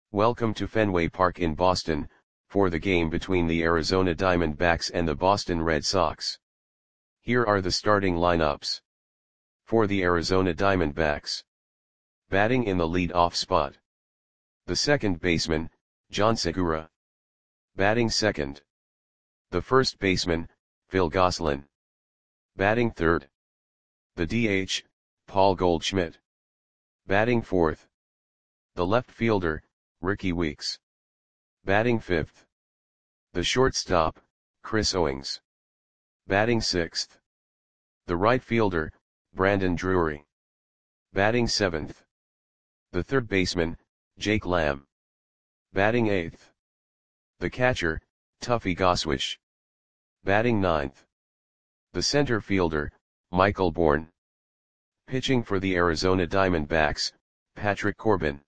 Welcome to Fenway Park in Boston, for the game between the Arizona Diamondbacks and the Boston Red Sox. Here are the starting lineups. For the Arizona Diamondbacks. Batting in the lead-off spot. The second baseman, John Segura. Batting second. The first baseman, Phil Gosselin. Batting third. The DH, Paul Goldschmidt. Batting fourth. The left fielder, Rickie Weeks. Batting fifth. The shortstop, Chris Owings. Batting sixth. The right fielder, Brandon Drury. Batting seventh. The third baseman, Jake Lamb. Batting eighth. The catcher, Tuffy Goswish. Batting ninth. The center fielder, Michael Bourn. Pitching for the Arizona Diamondbacks, Patrick Corbin.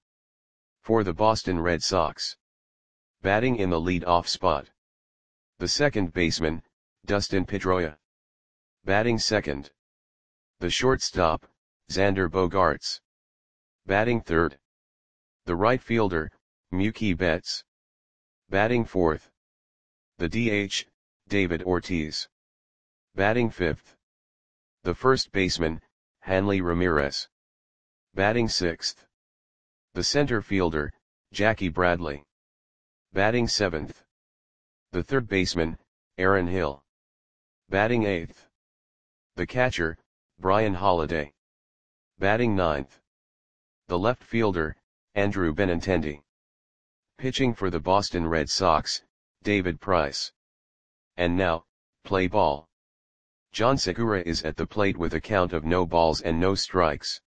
For the Boston Red Sox. Batting in the lead-off spot. The second baseman, Dustin Pedroia. Batting second. The shortstop, Xander Bogaerts. Batting third. The right fielder, Mookie Betts. Batting fourth. The DH, David Ortiz. Batting fifth. The first baseman, Hanley Ramirez. Batting sixth. The center fielder, Jackie Bradley. Batting seventh. The third baseman, Aaron Hill. Batting eighth. The catcher, Brian Holiday. Batting ninth. The left fielder, Andrew Benintendi. Pitching for the Boston Red Sox, David Price. And now, play ball. John Segura is at the plate with a count of no balls and no strikes.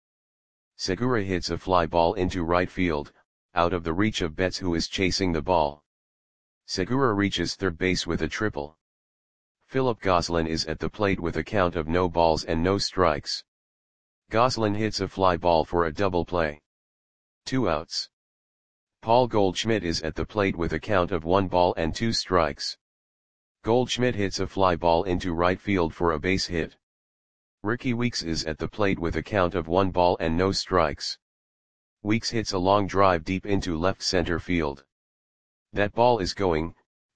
Segura hits a fly ball into right field, out of the reach of Betts, who is chasing the ball. Segura reaches third base with a triple. Philip Gosselin is at the plate with a count of no balls and no strikes. Gosselin hits a fly ball for a double play. 2 outs. Paul Goldschmidt is at the plate with a count of 1 ball and 2 strikes. Goldschmidt hits a fly ball into right field for a base hit. Rickie Weeks is at the plate with a count of 1 ball and no strikes. Weeks hits a long drive deep into left center field. That ball is gone.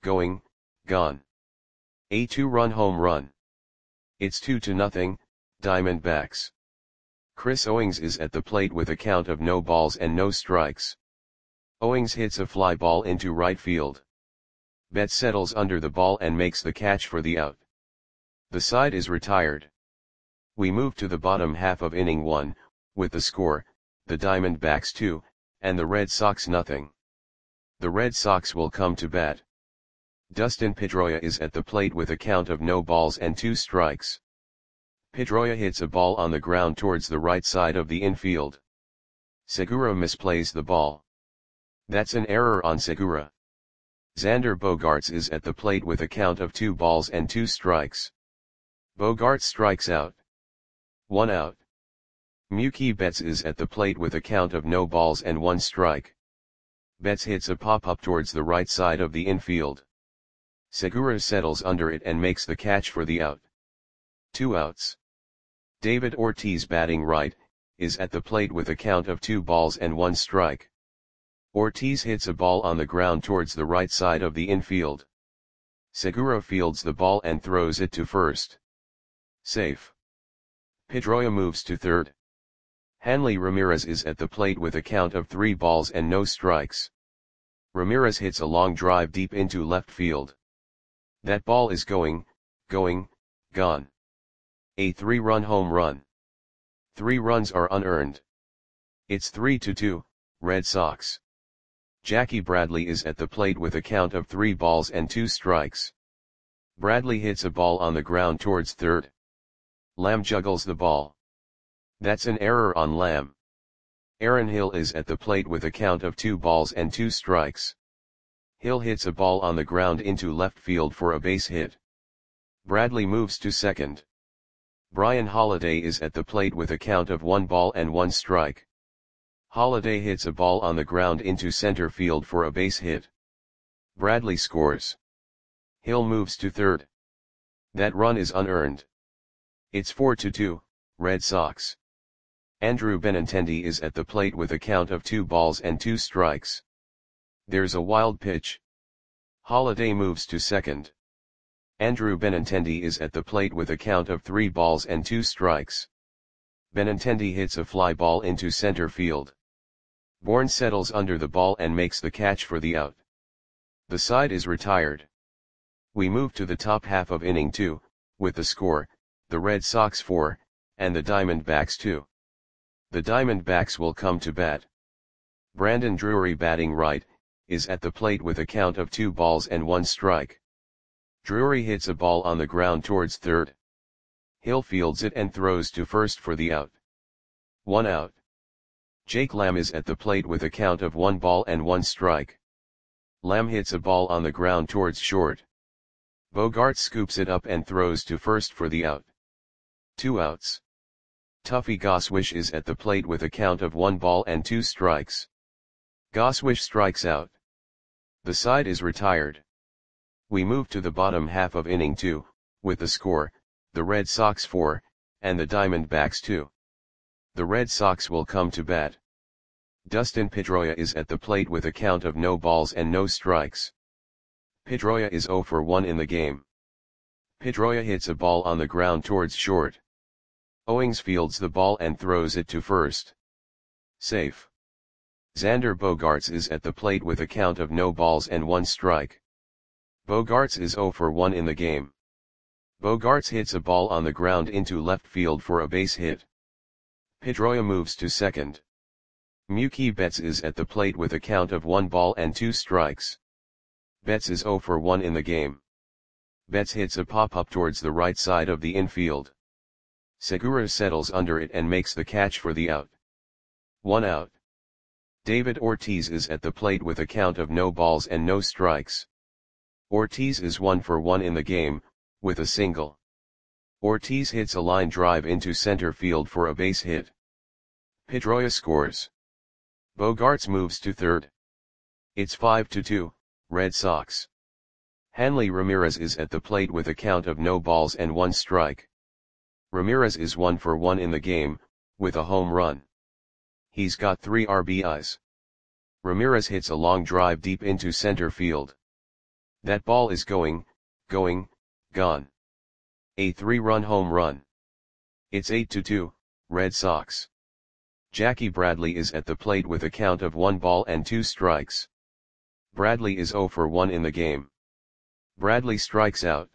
A 2-run home run. It's 2-0, Diamondbacks. Chris Owings is at the plate with a count of no balls and no strikes. Owings hits a fly ball into right field. Betts settles under the ball and makes the catch for the out. The side is retired. We move to the bottom half of inning 1, with the score, the Diamondbacks 2, and the Red Sox nothing. The Red Sox will come to bat. Dustin Pedroia is at the plate with a count of no balls and 2 strikes. Pedroia hits a ball on the ground towards the right side of the infield. Segura misplays the ball. That's an error on Segura. Xander Bogaerts is at the plate with a count of 2 balls and 2 strikes. Bogaerts strikes out. 1 out. Mookie Betts is at the plate with a count of no balls and 1 strike. Betts hits a pop-up towards the right side of the infield. Segura settles under it and makes the catch for the out. 2 outs. David Ortiz, batting right, is at the plate with a count of 2 balls and 1 strike. Ortiz hits a ball on the ground towards the right side of the infield. Segura fields the ball and throws it to first. Safe. Pedroia moves to third. Hanley Ramirez is at the plate with a count of 3 balls and no strikes. Ramirez hits a long drive deep into left field. That ball is gone. A 3-run home run. 3 runs are unearned. It's 3-2, Red Sox. Jackie Bradley is at the plate with a count of 3 balls and 2 strikes. Bradley hits a ball on the ground towards third. Lamb juggles the ball. That's an error on Lamb. Aaron Hill is at the plate with a count of 2 balls and 2 strikes. Hill hits a ball on the ground into left field for a base hit. Bradley moves to second. Brian Holiday is at the plate with a count of 1 ball and 1 strike. Holiday hits a ball on the ground into center field for a base hit. Bradley scores. Hill moves to third. That run is unearned. It's 4-2, Red Sox. Andrew Benintendi is at the plate with a count of 2 balls and 2 strikes. There's a wild pitch. Holliday moves to second. Andrew Benintendi is at the plate with a count of 3 balls and 2 strikes. Benintendi hits a fly ball into center field. Bourne settles under the ball and makes the catch for the out. The side is retired. We move to the top half of inning 2, with the score, the Red Sox 4, and the Diamondbacks 2. The Diamondbacks will come to bat. Brandon Drury, batting right, is at the plate with a count of 2 balls and 1 strike. Drury hits a ball on the ground towards third. Hill fields it and throws to first for the out. 1 out. Jake Lamb is at the plate with a count of 1 ball and 1 strike. Lamb hits a ball on the ground towards short. Bogaerts scoops it up and throws to first for the out. 2 outs. Tuffy Goswish is at the plate with a count of 1 ball and 2 strikes. Goswish strikes out. The side is retired. We move to the bottom half of inning 2, with the score, the Red Sox 4, and the Diamondbacks 2. The Red Sox will come to bat. Dustin Pedroia is at the plate with a count of no balls and no strikes. Pedroia is 0 for 1 in the game. Pedroia hits a ball on the ground towards short. Owings fields the ball and throws it to first. Safe. Xander Bogaerts is at the plate with a count of no balls and 1 strike. Bogaerts is 0 for 1 in the game. Bogaerts hits a ball on the ground into left field for a base hit. Pedroia moves to second. Mookie Betts is at the plate with a count of 1 ball and 2 strikes. Betts is 0 for 1 in the game. Betts hits a pop-up towards the right side of the infield. Segura settles under it and makes the catch for the out. 1 out. David Ortiz is at the plate with a count of no balls and no strikes. Ortiz is 1 for 1 in the game, with a single. Ortiz hits a line drive into center field for a base hit. Pedroia scores. Bogaerts moves to third. It's 5-2, Red Sox. Hanley Ramirez is at the plate with a count of no balls and 1 strike. Ramirez is 1 for 1 in the game, with a home run. He's got 3 RBIs. Ramirez hits a long drive deep into center field. That ball is gone. A 3-run home run. It's 8-2, Red Sox. Jackie Bradley is at the plate with a count of 1 ball and 2 strikes. Bradley is 0 for 1 in the game. Bradley strikes out.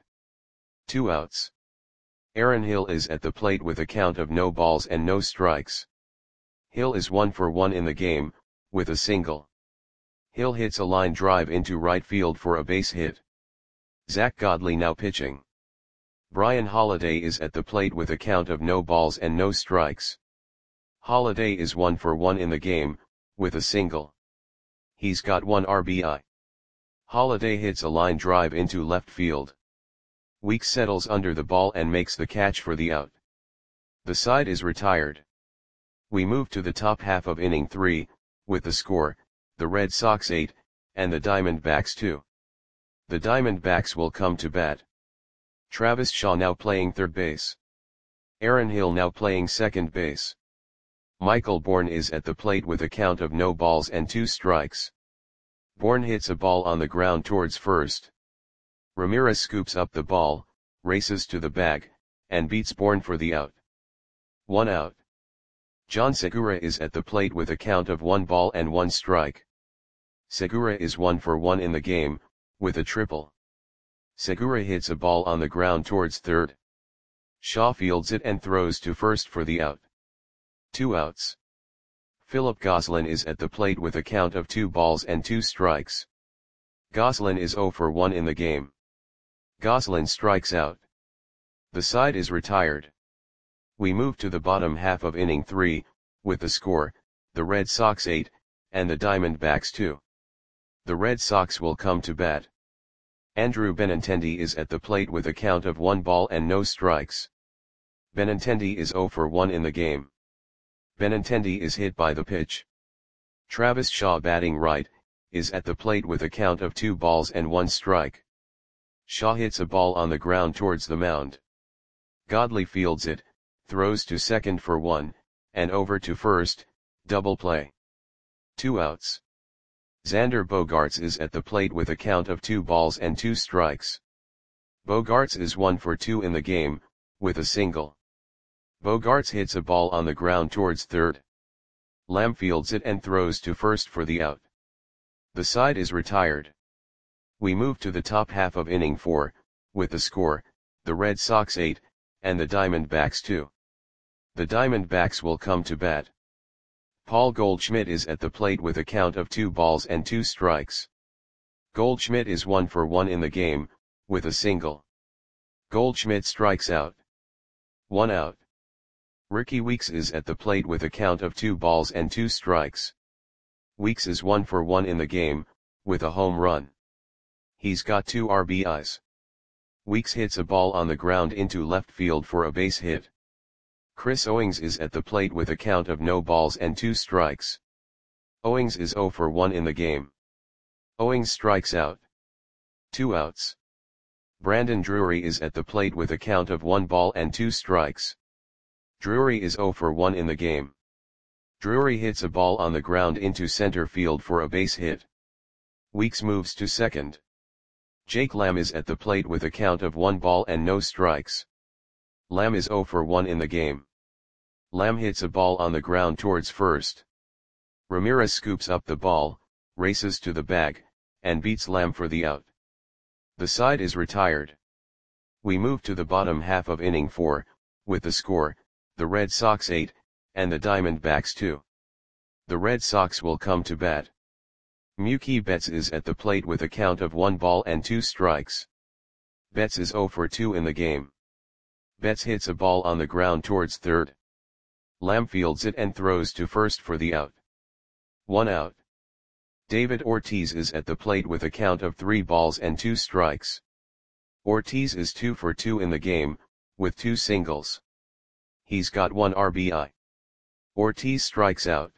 2 outs. Aaron Hill is at the plate with a count of no balls and no strikes. Hill is 1 for 1 in the game, with a single. Hill hits a line drive into right field for a base hit. Zach Godley now pitching. Brian Holliday is at the plate with a count of no balls and no strikes. Holliday is 1 for 1 in the game, with a single. He's got 1 RBI. Holliday hits a line drive into left field. Weeks settles under the ball and makes the catch for the out. The side is retired. We move to the top half of inning 3, with the score, the Red Sox 8, and the Diamondbacks 2. The Diamondbacks will come to bat. Travis Shaw now playing third base. Aaron Hill now playing second base. Michael Bourne is at the plate with a count of no balls and 2 strikes. Bourne hits a ball on the ground towards first. Ramirez scoops up the ball, races to the bag, and beats Bourne for the out. 1 out. John Segura is at the plate with a count of 1 ball and 1 strike. Segura is 1 for 1 in the game, with a triple. Segura hits a ball on the ground towards third. Shaw fields it and throws to first for the out. 2 outs. Philip Gosselin is at the plate with a count of 2 balls and 2 strikes. Gosselin is 0 for 1 in the game. Gosselin strikes out. The side is retired. We move to the bottom half of inning 3, with the score, the Red Sox 8, and the Diamondbacks 2. The Red Sox will come to bat. Andrew Benintendi is at the plate with a count of 1 ball and no strikes. Benintendi is 0 for 1 in the game. Benintendi is hit by the pitch. Travis Shaw, batting right, is at the plate with a count of 2 balls and 1 strike. Shaw hits a ball on the ground towards the mound. Godley fields it, throws to second for 1, and over to first, double play. 2 outs. Xander Bogaerts is at the plate with a count of 2 balls and 2 strikes. Bogaerts is 1 for 2 in the game, with a single. Bogaerts hits a ball on the ground towards third. Lamb fields it and throws to first for the out. The side is retired. We move to the top half of inning 4, with the score, the Red Sox 8, and the Diamondbacks 2. The Diamondbacks will come to bat. Paul Goldschmidt is at the plate with a count of 2 balls and 2 strikes. Goldschmidt is 1 for 1 in the game, with a single. Goldschmidt strikes out. 1 out. Ricky Weeks is at the plate with a count of 2 balls and 2 strikes. Weeks is 1 for 1 in the game, with a home run. He's got 2 RBIs. Weeks hits a ball on the ground into left field for a base hit. Chris Owings is at the plate with a count of no balls and 2 strikes. Owings is 0 for 1 in the game. Owings strikes out. 2 outs. Brandon Drury is at the plate with a count of 1 ball and 2 strikes. Drury is 0 for 1 in the game. Drury hits a ball on the ground into center field for a base hit. Weeks moves to second. Jake Lamb is at the plate with a count of 1 ball and no strikes. Lamb is 0 for 1 in the game. Lamb hits a ball on the ground towards first. Ramirez scoops up the ball, races to the bag, and beats Lamb for the out. The side is retired. We move to the bottom half of inning 4, with the score, the Red Sox 8, and the Diamondbacks 2. The Red Sox will come to bat. Mookie Betts is at the plate with a count of 1 ball and 2 strikes. Betts is 0 for 2 in the game. Betts hits a ball on the ground towards third. Lamb fields it and throws to first for the out. 1 out. David Ortiz is at the plate with a count of 3 balls and 2 strikes. Ortiz is 2 for 2 in the game, with 2 singles. He's got 1 RBI. Ortiz strikes out.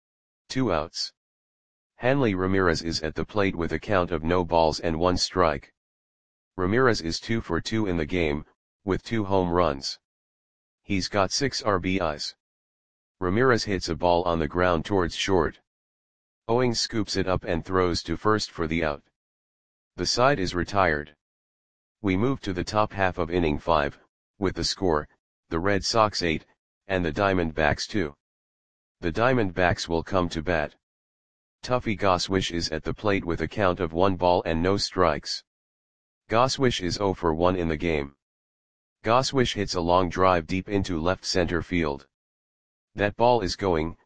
2 outs. Hanley Ramirez is at the plate with a count of no balls and 1 strike. Ramirez is 2 for 2 in the game, with 2 home runs. He's got 6 RBIs. Ramirez hits a ball on the ground towards short. Owings scoops it up and throws to first for the out. The side is retired. We move to the top half of inning 5, with the score, the Red Sox 8, and the Diamondbacks 2. The Diamondbacks will come to bat. Tuffy Goswish is at the plate with a count of 1 ball and no strikes. Goswish is 0 for 1 in the game. Goswish hits a long drive deep into left center field. That ball is gone.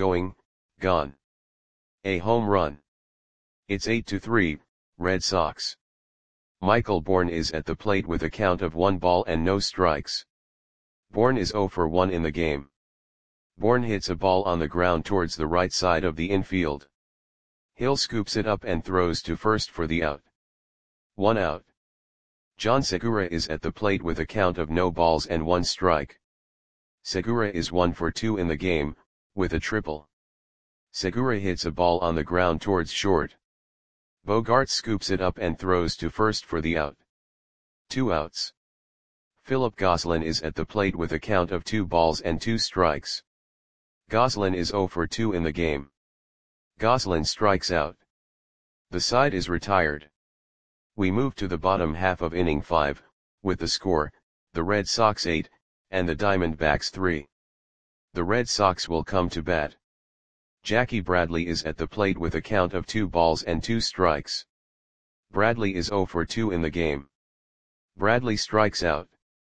A home run. It's 8-3, Red Sox. Michael Bourne is at the plate with a count of 1 ball and no strikes. Bourne is 0 for 1 in the game. Bourne hits a ball on the ground towards the right side of the infield. Hill scoops it up and throws to first for the out. 1 out. John Segura is at the plate with a count of no balls and 1 strike. Segura is 1 for 2 in the game, with a triple. Segura hits a ball on the ground towards short. Bogaerts scoops it up and throws to first for the out. 2 outs. Philip Gosselin is at the plate with a count of 2 balls and 2 strikes. Gosselin is 0 for 2 in the game. Gosselin strikes out. The side is retired. We move to the bottom half of inning 5, with the score, the Red Sox 8, and the Diamondbacks 3. The Red Sox will come to bat. Jackie Bradley is at the plate with a count of 2 balls and 2 strikes. Bradley is 0 for 2 in the game. Bradley strikes out.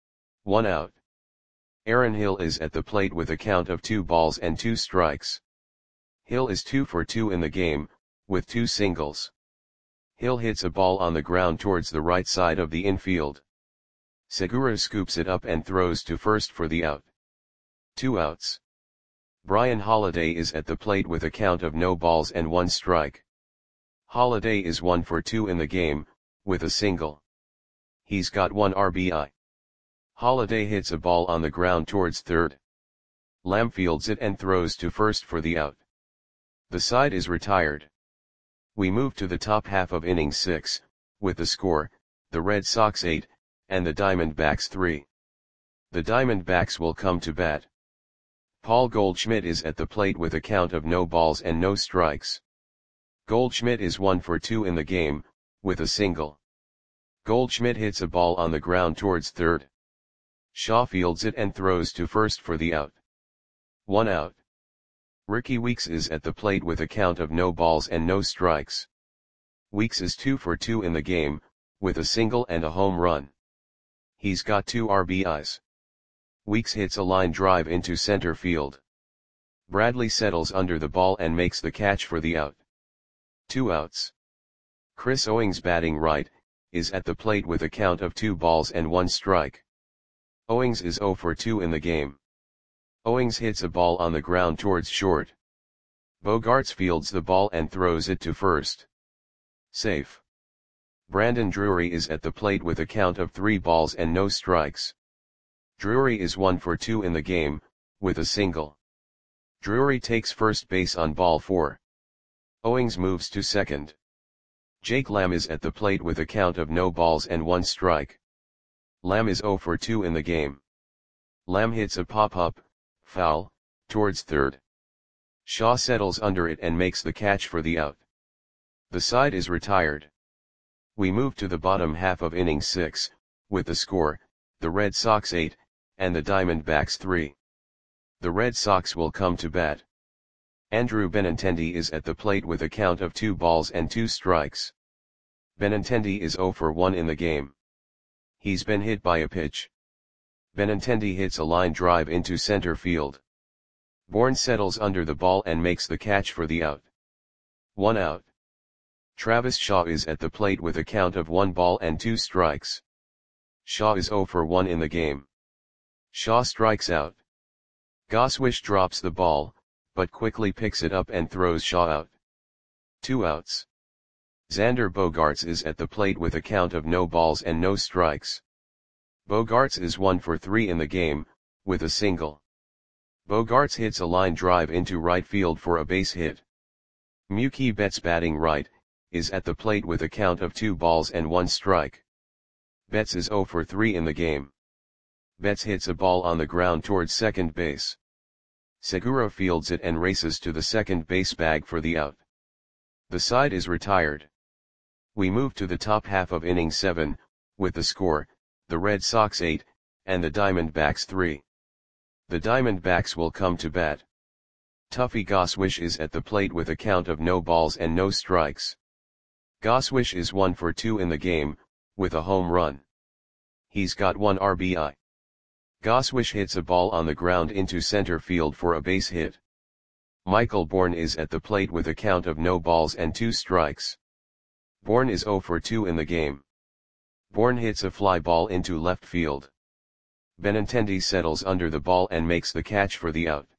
1 out. Aaron Hill is at the plate with a count of 2 balls and 2 strikes. Hill is 2 for 2 in the game, with 2 singles. Hill hits a ball on the ground towards the right side of the infield. Segura scoops it up and throws to first for the out. 2 outs. Brian Holiday is at the plate with a count of no balls and 1 strike. Holiday is 1 for 2 in the game, with a single. He's got 1 RBI. Holiday hits a ball on the ground towards third. Lamb fields it and throws to first for the out. The side is retired. We move to the top half of inning 6, with the score, the Red Sox 8, and the Diamondbacks 3. The Diamondbacks will come to bat. Paul Goldschmidt is at the plate with a count of no balls and no strikes. Goldschmidt is 1 for 2 in the game, with a single. Goldschmidt hits a ball on the ground towards third. Shaw fields it and throws to first for the out. 1 out. Rickie Weeks is at the plate with a count of no balls and no strikes. Weeks is 2 for 2 in the game, with a single and a home run. He's got 2 RBIs. Weeks hits a line drive into center field. Bradley settles under the ball and makes the catch for the out. 2 outs. Chris Owings, batting right, is at the plate with a count of 2 balls and 1 strike. Owings is 0 for 2 in the game. Owings hits a ball on the ground towards short. Bogaerts fields the ball and throws it to first. Safe. Brandon Drury is at the plate with a count of 3 balls and no strikes. Drury is 1 for 2 in the game, with a single. Drury takes first base on ball 4. Owings moves to second. Jake Lamb is at the plate with a count of no balls and 1 strike. Lamb is 0 for 2 in the game. Lamb hits a pop-up, foul, towards third. Shaw settles under it and makes the catch for the out. The side is retired. We move to the bottom half of inning 6, with the score, the Red Sox 8, and the Diamondbacks 3. The Red Sox will come to bat. Andrew Benintendi is at the plate with a count of 2 balls and 2 strikes. Benintendi is 0 for 1 in the game. He's been hit by a pitch. Benintendi hits a line drive into center field. Bourne settles under the ball and makes the catch for the out. 1 out. Travis Shaw is at the plate with a count of 1 ball and 2 strikes. Shaw is 0 for 1 in the game. Shaw strikes out. Goswish drops the ball, but quickly picks it up and throws Shaw out. 2 outs. Xander Bogaerts is at the plate with a count of no balls and no strikes. Bogaerts is 1 for 3 in the game, with a single. Bogaerts hits a line drive into right field for a base hit. Mookie Betts, batting right, is at the plate with a count of 2 balls and 1 strike. Betts is 0 for 3 in the game. Betts hits a ball on the ground towards second base. Segura fields it and races to the second base bag for the out. The side is retired. We move to the top half of inning 7, with the score, the Red Sox 8, and the Diamondbacks 3. The Diamondbacks will come to bat. Tuffy Goswish is at the plate with a count of no balls and no strikes. Goswish is 1 for 2 in the game, with a home run. He's got 1 RBI. Goswish hits a ball on the ground into center field for a base hit. Michael Bourne is at the plate with a count of no balls and 2 strikes. Bourne is 0 for 2 in the game. Bourne hits a fly ball into left field. Benintendi settles under the ball and makes the catch for the out.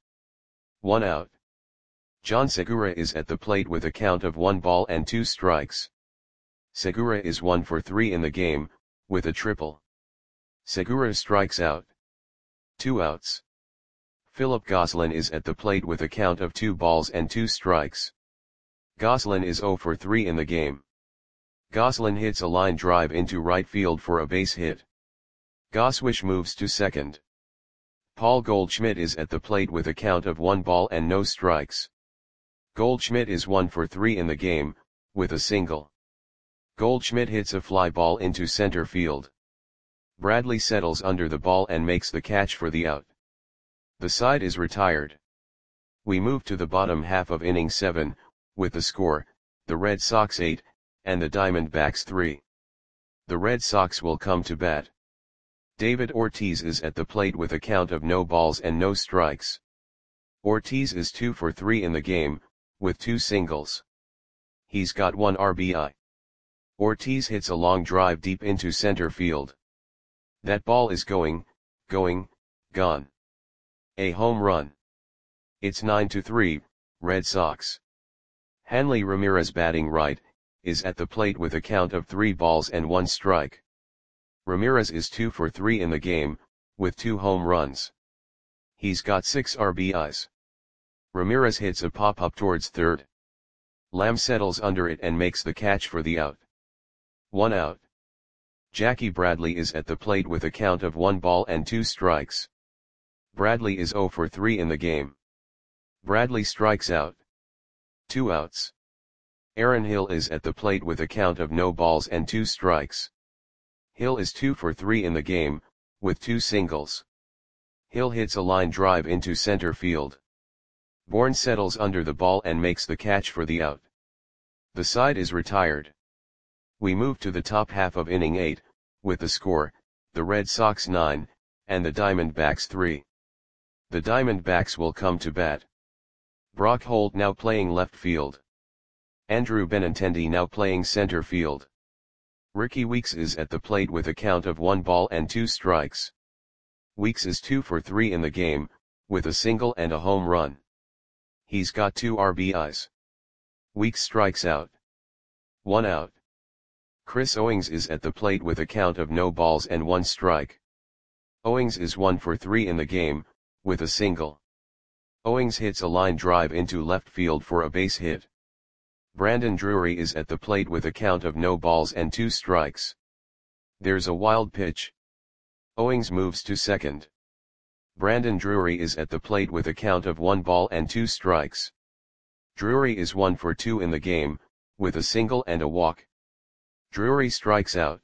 1 out. John Segura is at the plate with a count of 1 ball and 2 strikes. Segura is 1 for 3 in the game, with a triple. Segura strikes out. 2 outs. Philip Gosselin is at the plate with a count of 2 balls and 2 strikes. Gosselin is 0 for 3 in the game. Gosselin hits a line drive into right field for a base hit. Goswish moves to second. Paul Goldschmidt is at the plate with a count of 1 ball and no strikes. Goldschmidt is 1 for 3 in the game, with a single. Goldschmidt hits a fly ball into center field. Bradley settles under the ball and makes the catch for the out. The side is retired. We move to the bottom half of inning 7, with the score, the Red Sox 8, and the Diamondbacks 3. The Red Sox will come to bat. David Ortiz is at the plate with a count of no balls and no strikes. Ortiz is 2 for 3 in the game, with 2 singles. He's got 1 RBI. Ortiz hits a long drive deep into center field. That ball is going, gone. A home run. It's 9-3, Red Sox. Hanley Ramirez, batting right, is at the plate with a count of 3 balls and 1 strike. Ramirez is 2 for 3 in the game, with 2 home runs. He's got 6 RBIs. Ramirez hits a pop-up towards third. Lamb settles under it and makes the catch for the out. 1 out. Jackie Bradley is at the plate with a count of 1 ball and 2 strikes. Bradley is 0 for 3 in the game. Bradley strikes out. 2 outs. Aaron Hill is at the plate with a count of no balls and 2 strikes. Hill is 2 for 3 in the game, with 2 singles. Hill hits a line drive into center field. Bourne settles under the ball and makes the catch for the out. The side is retired. We move to the top half of inning 8, with the score, the Red Sox 9, and the Diamondbacks 3. The Diamondbacks will come to bat. Brock Holt now playing left field. Andrew Benintendi now playing center field. Ricky Weeks is at the plate with a count of 1 ball and 2 strikes. Weeks is 2 for 3 in the game, with a single and a home run. He's got 2 RBIs. Weeks strikes out. 1 out. Chris Owings is at the plate with a count of no balls and 1 strike. Owings is 1 for 3 in the game, with a single. Owings hits a line drive into left field for a base hit. Brandon Drury is at the plate with a count of no balls and 2 strikes. There's a wild pitch. Owings moves to second. Brandon Drury is at the plate with a count of 1 ball and 2 strikes. Drury is 1 for 2 in the game, with a single and a walk. Drury strikes out.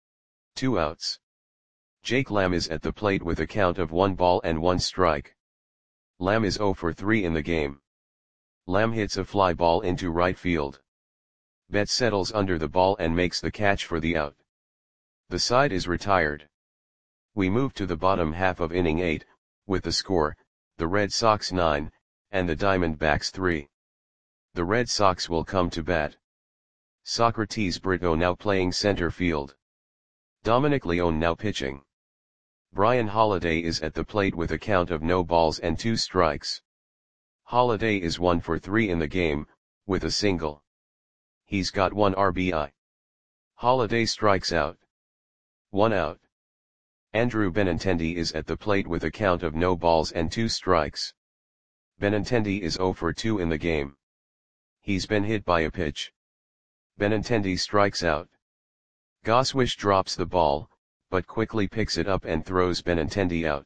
2 outs. Jake Lamb is at the plate with a count of 1 ball and 1 strike. Lamb is 0 for 3 in the game. Lamb hits a fly ball into right field. Betts settles under the ball and makes the catch for the out. The side is retired. We move to the bottom half of inning 8, with the score, the Red Sox 9, and the Diamondbacks 3. The Red Sox will come to bat. Socrates Brito now playing center field. Dominic Leone now pitching. Brian Holiday is at the plate with a count of no balls and 2 strikes. Holiday is 1 for 3 in the game, with a single. He's got 1 RBI. Holiday strikes out. 1 out. Andrew Benintendi is at the plate with a count of no balls and 2 strikes. Benintendi is 0 for 2 in the game. He's been hit by a pitch. Benintendi strikes out. Goswish drops the ball, but quickly picks it up and throws Benintendi out.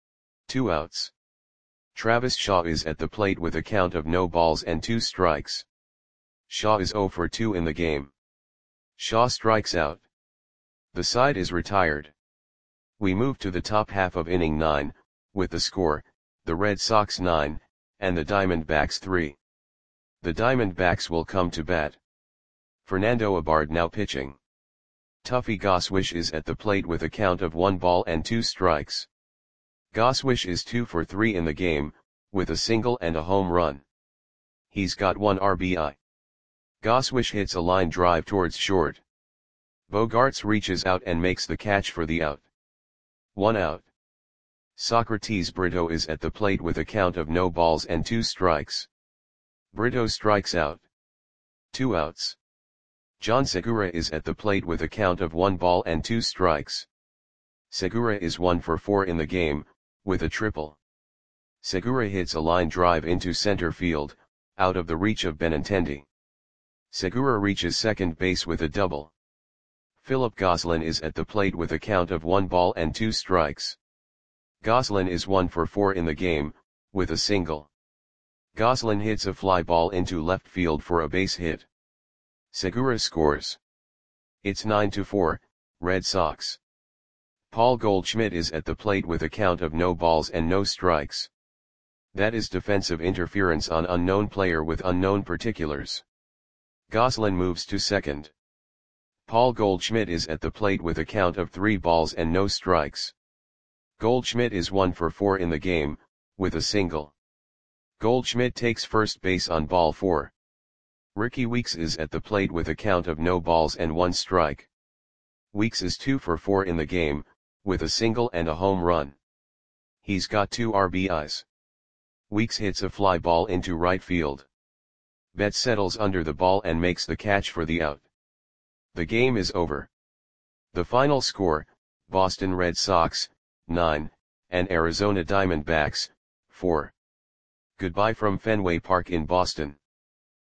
2 outs. Travis Shaw is at the plate with a count of no balls and 2 strikes. Shaw is 0 for 2 in the game. Shaw strikes out. The side is retired. We move to the top half of inning 9, with the score, the Red Sox 9, and the Diamondbacks 3. The Diamondbacks will come to bat. Fernando Abad now pitching. Tuffy Goswish is at the plate with a count of 1 ball and 2 strikes. Goswish is 2 for 3 in the game, with a single and a home run. He's got 1 RBI. Goswish hits a line drive towards short. Bogaerts reaches out and makes the catch for the out. 1 out. Socrates Brito is at the plate with a count of no balls and 2 strikes. Brito strikes out. 2 outs. John Segura is at the plate with a count of 1 ball and 2 strikes. Segura is 1 for 4 in the game, with a triple. Segura hits a line drive into center field, out of the reach of Benintendi. Segura reaches second base with a double. Philip Gosselin is at the plate with a count of 1 ball and 2 strikes. Gosselin is 1 for 4 in the game, with a single. Gosselin hits a fly ball into left field for a base hit. Segura scores. It's 9-4, Red Sox. Paul Goldschmidt is at the plate with a count of no balls and no strikes. That is defensive interference on unknown player with unknown particulars. Gosselin moves to second. Paul Goldschmidt is at the plate with a count of 3 balls and no strikes. Goldschmidt is 1 for 4 in the game, with a single. Goldschmidt takes first base on ball 4. Ricky Weeks is at the plate with a count of no balls and 1 strike. Weeks is 2 for 4 in the game, with a single and a home run. He's got 2 RBIs. Weeks hits a fly ball into right field. Betts settles under the ball and makes the catch for the out. The game is over. The final score, Boston Red Sox, 9, and Arizona Diamondbacks, 4. Goodbye from Fenway Park in Boston.